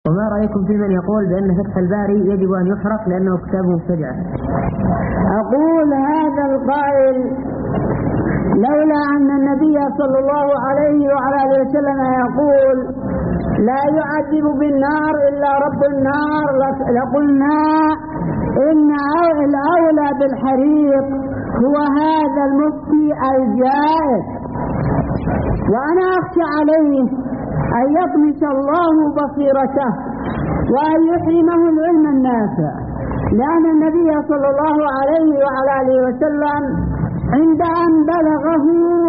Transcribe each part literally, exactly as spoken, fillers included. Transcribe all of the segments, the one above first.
وما رأيكم في من يقول بأن فتح الباري يجب أن يحرق لأنه كتاب مبتدع؟ أقول هذا القائل لولا أن النبي صلى الله عليه وعلى آله وسلم يقول لا يعذب بالنار إلا رب النار لقلنا إن الأولى بالحريق هو هذا المفتي الجائر، وأنا أخشى عليه أن يطمس الله بصيرته وأن يحرمه العلم النافع، لأن النبي صلى الله عليه وعلى آله وسلم عند أن بلغه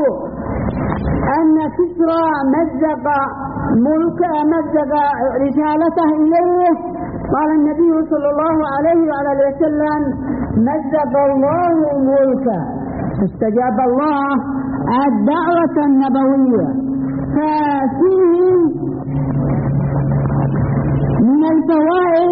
أن كسرى مزق ملك مزق رسالته إليه، قال النبي صلى الله عليه وعلى آله وسلم مزق الله ملكه، فاستجاب الله الدعوة النبوية. ففيه من الفوائد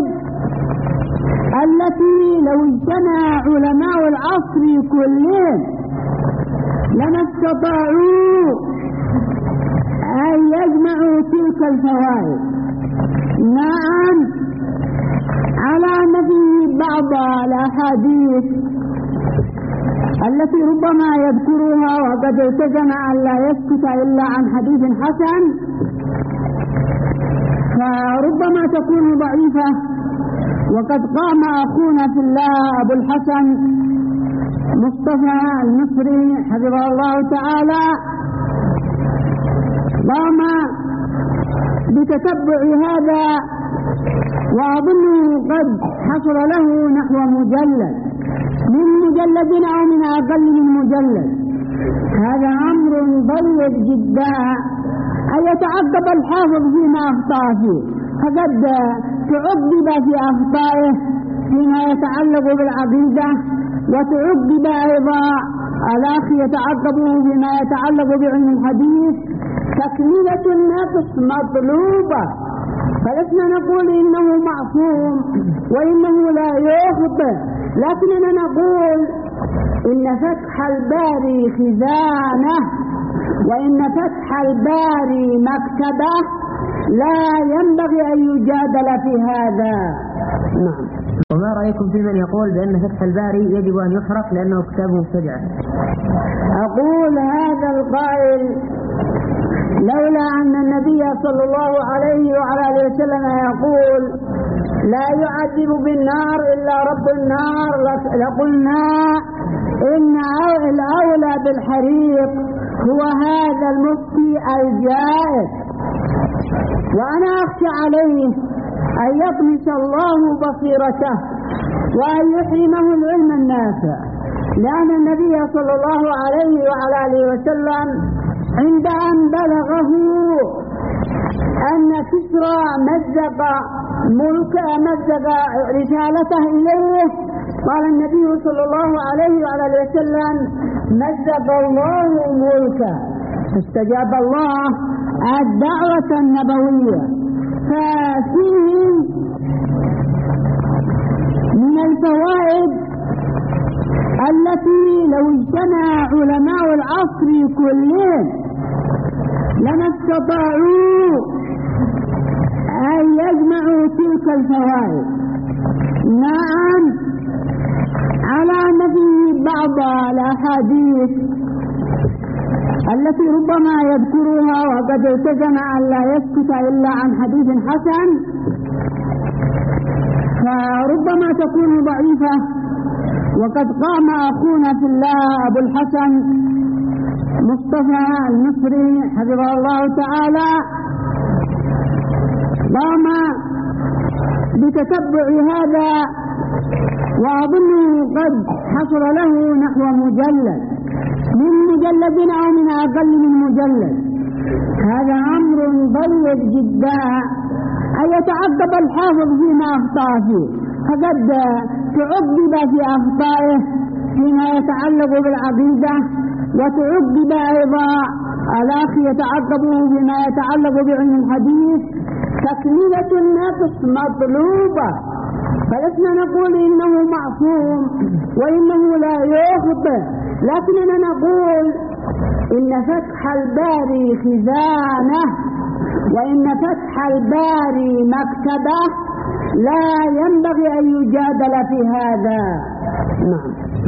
التي لو اجتمع علماء العصر كلهم لما استطاعوا أن يجمعوا تلك الفوائد. نعم، على أن في بعض الأحاديث التي ربما يذكرها وقد التزم أن لا يسكت إلا عن حديث حسن، فربما تكون ضعيفة، وقد قام أخونا في الله أبو الحسن مصطفى المصري حفظه الله تعالى قام بتتبع هذا، وأظنه قد حصل له نحو مجلد من مجلد أو من أقل من مجلد. هذا أمر ضيق جدا أن يتعقب الحافظ فيما أخطأ فيه، فقد تعقب في أخطائه فيما يتعلق بالعقيدة، وتعقب أيضا الأخ يتعقبه فيما يتعلق بعلم الحديث. تكملة النفس مطلوبة، فلسنا نقول إنه معصوم وإنه لا يخطئ، لكننا نقول إن فتح الباري خزانة، وإن فتح الباري مكتبة، لا ينبغي أن يجادل في هذا. نعم. وما رأيكم في من يقول بأن فتح الباري يجب أن يحرق لأنه كتاب مبتدع؟ أقول هذا القائل لولا أن النبي صلى الله عليه وعلى آله وسلم يقول لا يعذب بالنار إلا رب النار لقلنا إن الأولى بالحريق هو هذا المفتي الجائر، وأنا أخشى عليه أن يطمس الله بصيرته وأن يحرمه العلم النافع، لأن النبي صلى الله عليه وعلى آله وسلم عند أن بلغه أن كسرى مزق ملك مزق رسالته إليه، قال النبي صلى الله عليه وعلى آله وسلم مزق الله ملكه، فاستجاب الله الدعوة النبوية. ففيه من الفوائد التي لو اجتمع علماء العصر كلهم لما استطاعوا أن يجمعوا تلك الفوائد. نعم، على أن في بعض الأحاديث التي ربما يذكرها وقد التزم أن لا يسكت إلا عن حديث حسن، فربما تكون ضعيفة، وقد قام أخونا في الله أبو الحسن مصطفى المصري حفظه الله تعالى قام بتتبع هذا، وأظنه قد حصل له نحو مجلد من مجلد أو من أقل من مجلد. هذا أمر ضيق جدا أن يتعقب الحافظ فيما أخطأ فيه، فقد تعقب في أخطائه فيما يتعلق بالعقيدة، وتعقب أيضا الأخ يتعقبه فيما يتعلق بعلم الحديث. تكملة النفس مطلوبة، فلسنا نقول إنه معصوم وإنه لا يخطئ، لكننا نقول إن فتح الباري خزانة، وإن فتح فتح الباري مكتبة لا ينبغي أن يجادل في هذا. نعم.